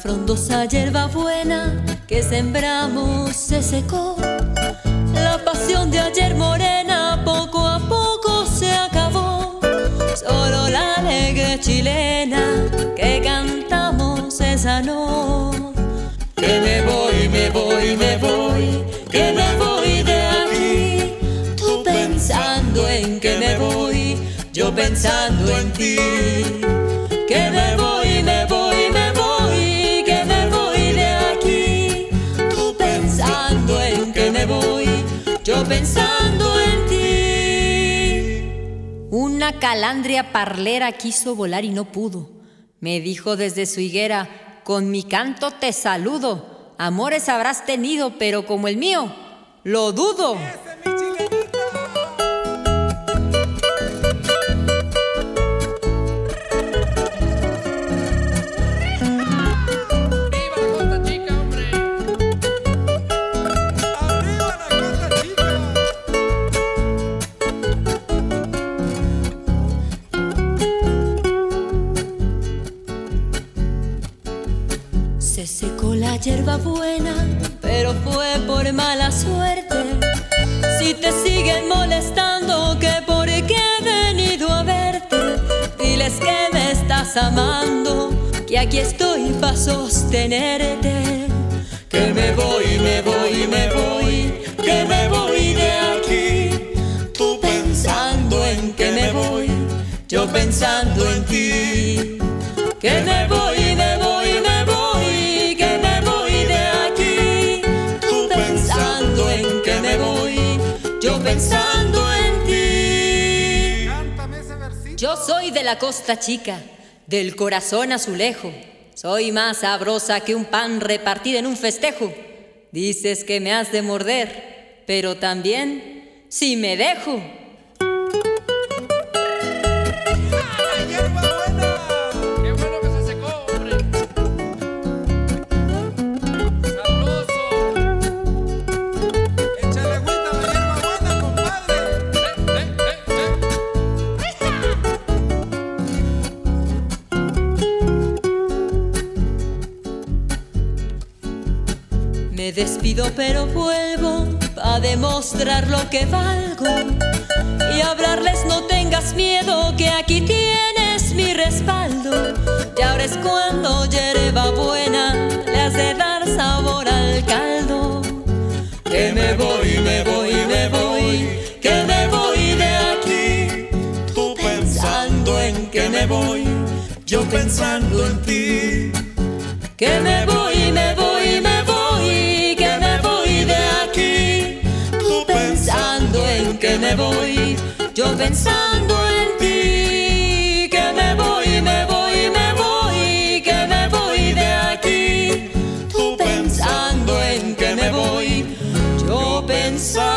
frondosa hierba buena que sembramos se secó. La pasión de ayer morena poco a poco se acabó. Solo la alegre chilena que cantamos se sanó. Que me voy, me voy, me voy, que me voy de aquí. Tú pensando en que me voy, yo pensando en ti. Que me voy, me voy, me voy, que me voy de aquí. Tú pensando en que me voy, yo pensando en ti. Una calandria parlera quiso volar y no pudo. Me dijo desde su higuera: con mi canto te saludo. Amores habrás tenido, pero como el mío, lo dudo. Se secó la hierba buena, pero fue por mala suerte. Si te siguen molestando, que por qué he venido a verte, diles que me estás amando, que aquí estoy para sostenerte. Que me voy, me voy, me voy, que me voy de aquí. Tú pensando en que me voy, yo pensando en ti. Que me voy, me voy, me voy, que me voy de aquí. Tú pensando en que me voy, yo pensando en ti. Cántame ese versito. Yo soy de la Costa Chica, del corazón azulejo. Soy más sabrosa que un pan repartido en un festejo. Dices que me has de morder, pero también si me dejo. Me despido pero vuelvo a demostrar lo que valgo y hablarles no tengas miedo, que aquí tienes mi respaldo. Y ahora es cuando hierba buena le has de dar sabor al caldo. Que me voy, me voy, me voy, que me voy de aquí. Tú pensando en que me voy, yo pensando en ti. Que me voy, me voy, me voy, que me voy de aquí. Tú pensando en que me voy, yo pensando en ti. Que me voy, me voy, me voy, que me voy de aquí. Tú pensando en que me voy, yo pensando